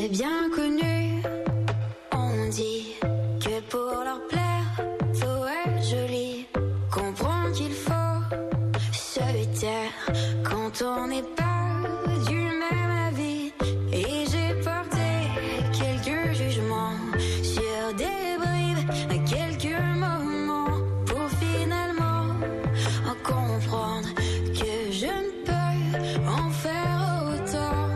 t'ai bien connu. On dit que pour leur plaire, faut être joli. Comprendre qu'il faut se taire quand on n'est pas du même avis. Et j'ai porté quelques jugements sur des bribes, quelques moments pour finalement en comprendre que je ne peux en faire autant.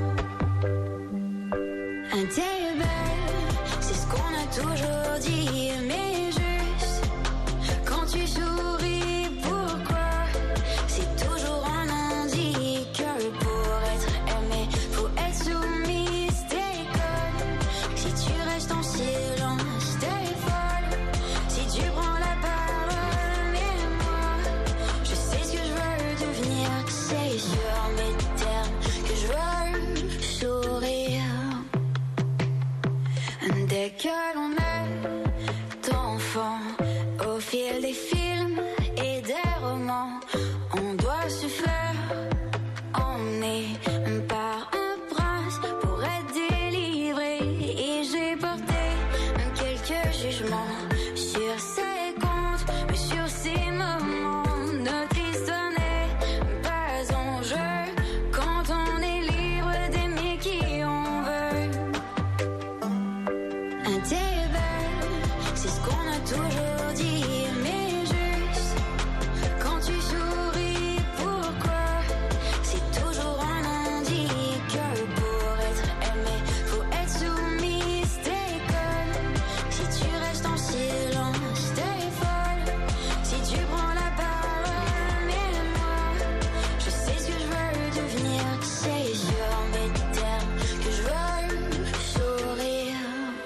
T'es belle, c'est ce qu'on a toujours dit, mais juste quand tu souris, pourquoi c'est toujours un non-dit que pour être aimé, faut être soumise, t'es conne. Si tu restes en silence, t'es folle. Si tu prends la parole, mais moi, je sais ce que je veux devenir, c'est sur mes termes que je veux sourire. Dès que l'on est enfant, au fil des films et des romans, on doit se faire emmener par un prince pour être délivré. Et j'ai porté quelques jugements sur ses comptes, sur ses moments. Notre histoire n'est pas en jeu quand on est libre d'aimer qui on veut. T'es belle, c'est ce qu'on a toujours dit, mais juste quand tu souris, pourquoi c'est toujours un non-dit que pour être aimé, faut être soumise, t'es conne. Si tu restes en silence, t'es folle. Si tu prends la parole, mais moi, je sais ce que je veux devenir, c'est sur mes termes que je veux sourire.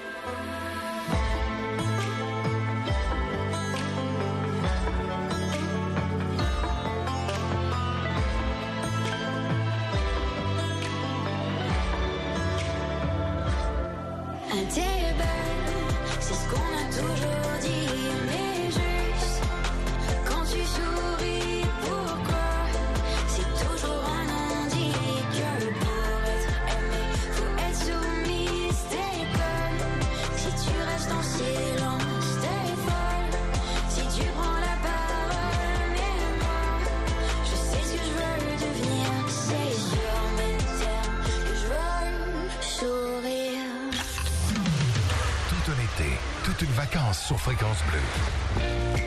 T'es belle, c'est ce qu'on a toujours dit, mais juste quand tu souris, pourquoi c'est toujours un non-dit que pour être aimé, faut être soumise, t'es conne. Si tu restes en silence, t'es folle. Si tu prends la parole, mais moi, je sais ce que je veux devenir, c'est sur mes termes que je veux sourire. Tout un été, toute une vacance sur Fréquence Bleue.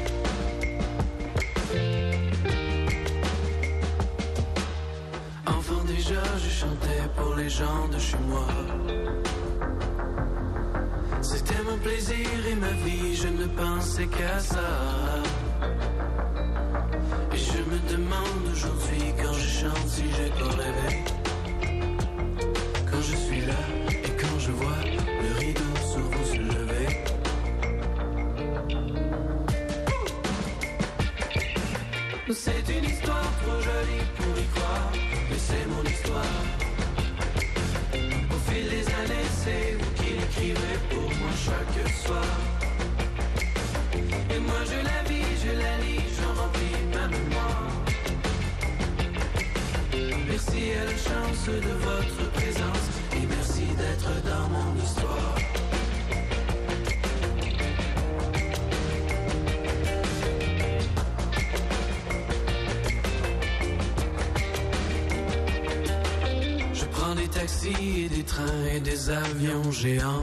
Enfant déjà, je chantais pour les gens de chez moi. C'était mon plaisir et ma vie, je ne pensais qu'à ça. Et je me demande aujourd'hui quand je chante si j'ai pas rêvé. Quand je suis là et quand je vois le rideau sur vous se lever. C'est une histoire trop jolie pour y croire, mais c'est mon histoire. Au fil des années, c'est vous qui l'écrivez pour moi chaque soir. Et moi je la vis, je la lis, j'en remplis ma mémoire. Merci à la chance de votre présence et merci d'être dans mon histoire. Je prends des taxis et des trains et des avions géants.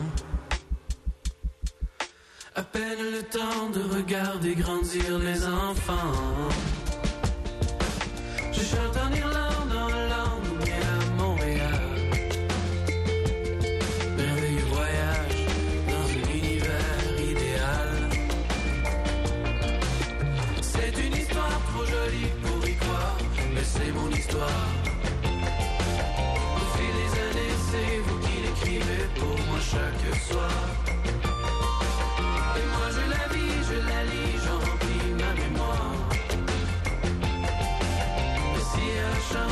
À peine le temps de regarder grandir les enfants. Je chante en Irlande, en Hollande ou bien à Montréal. Merveilleux voyage dans un univers idéal. C'est une histoire trop jolie pour y croire, mais c'est mon histoire. Au fil des années, c'est vous qui l'écrivez pour moi chaque soir. Et moi je la vis, je la lis, j'en remplis ma mémoire. Et si à la chance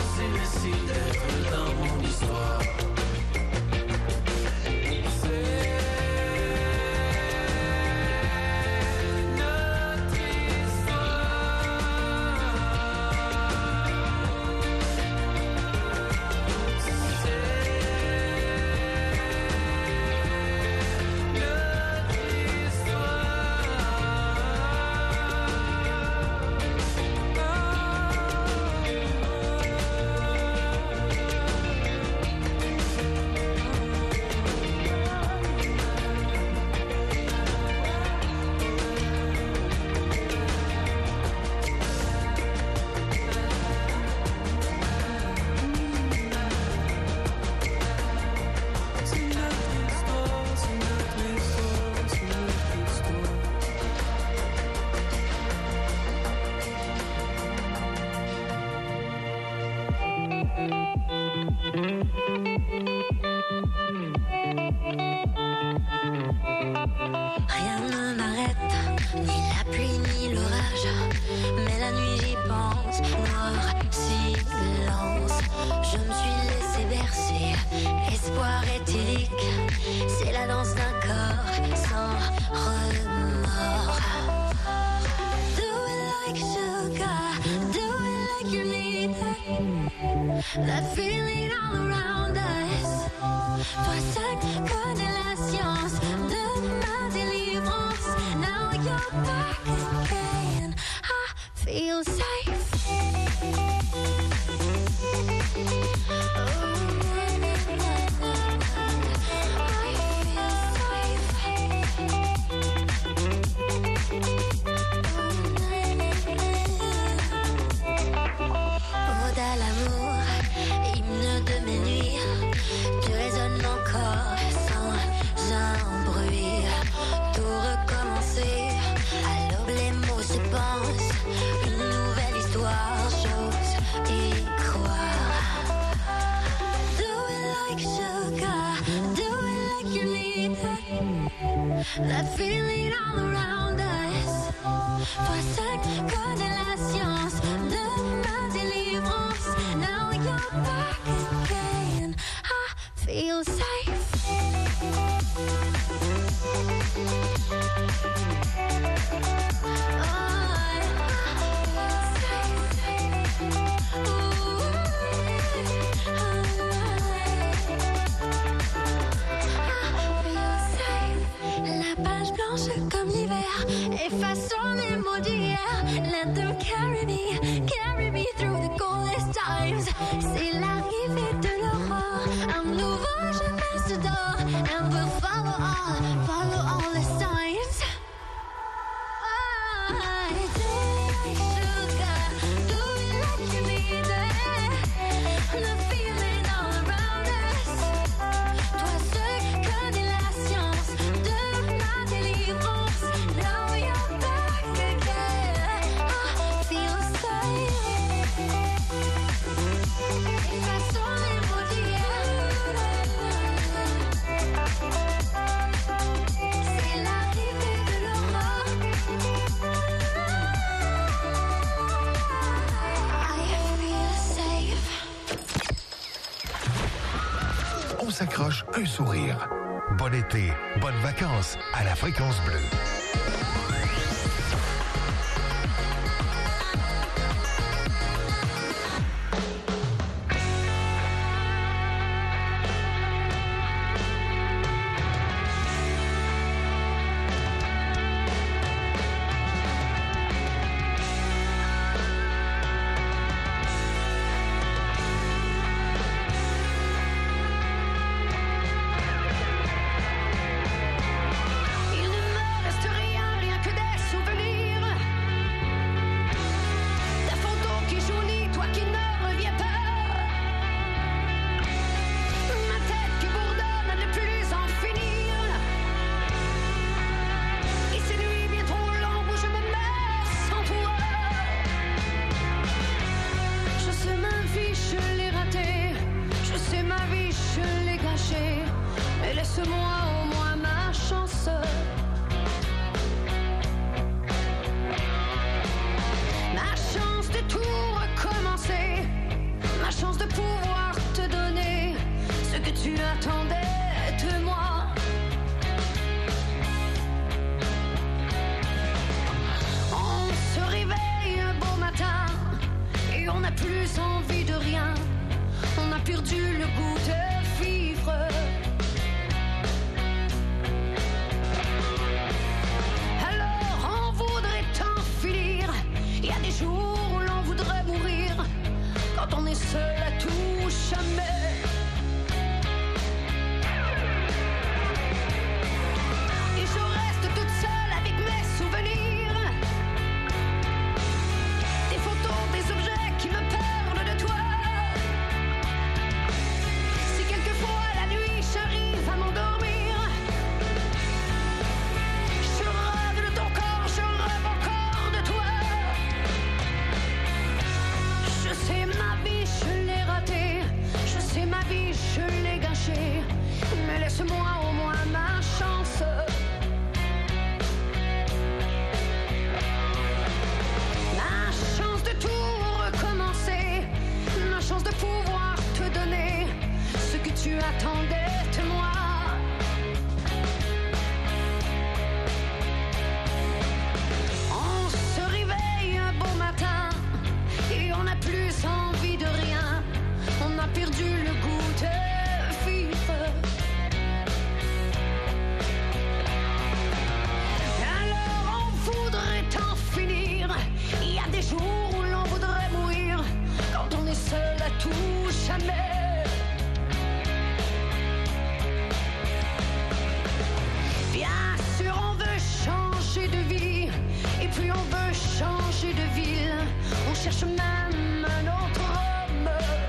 Rien ne m'arrête, ni la pluie ni l'orage. Mais la nuit j'y pense, noir silence. Je me suis laissé bercer, espoir éthylique. C'est la danse d'un corps sans remords. Do it like sugar, do it like you need it. That feeling all around us. Toi seul connais la science de ma délivrance. Now you're back again. I feel safe. Ode à l'amour, hymne de mes nuits. Tu résonnes encore sans un bruit. Tout recommencer, à l'aube les mots se pensent. Une nouvelle histoire, j'ose y croire. Do it like sugar, do it like you need it. That feeling all around us. Toi seul connais la science de ma délivrance. Now you're back again. I feel safe. La page blanche comme l'hiver, effaçons les mots d'hier. Let them carry me through the coldest times. C'est l'arrivée de l'aurore, un nouveau chemin se dort. And we'll follow all the signs. Do it like sugar, do it like you need it. The feeling all around us. Toi seul connais la science de ma délivrance. Now you're back again. I feel safe. Effaçons les mots d'hier. C'est l'arrivée de l'aurore. I feel safe. On s'accroche un sourire. Bon été, bonnes vacances à la Fréquence Bleue. Il ne me reste rien, m'attendait de moi. On se réveille un beau matin et on n'a plus envie de rien. On a perdu le goût de vivre. Alors on voudrait en finir. Il y a des jours où l'on voudrait mourir. Quand on est seul à tout jamais. Bien sûr on veut changer de vie. Et puis on veut changer de ville. On cherche même un autre homme.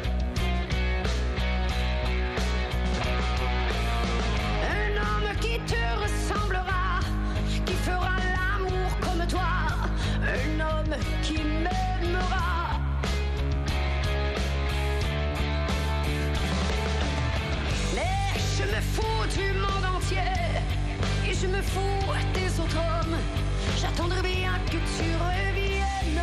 Un homme qui te ressemblera, qui fera l'amour comme toi. Un homme qui m'aimera. Mais je me fous du monde entier. Et je me fous des autres hommes. J'attendrai bien que tu reviennes.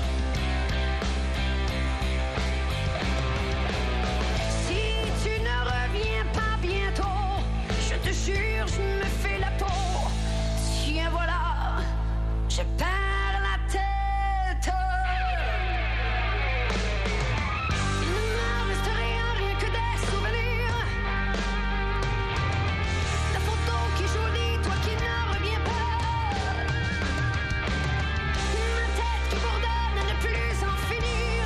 Si tu ne reviens pas bientôt, je te jure, je me fais la peau. Tiens, voilà, je perds la tête. Il ne me reste rien que des souvenirs. La photo qui jolie, toi qui ne reviens pas. Ma tête qui bourdonne à ne plus en finir.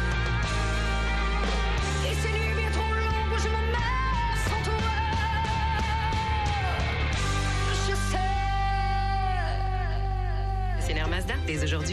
Et ces nuits bien trop longues où je me meurs sans toi. Je sais. Concessionnaire Mazda, dès aujourd'hui.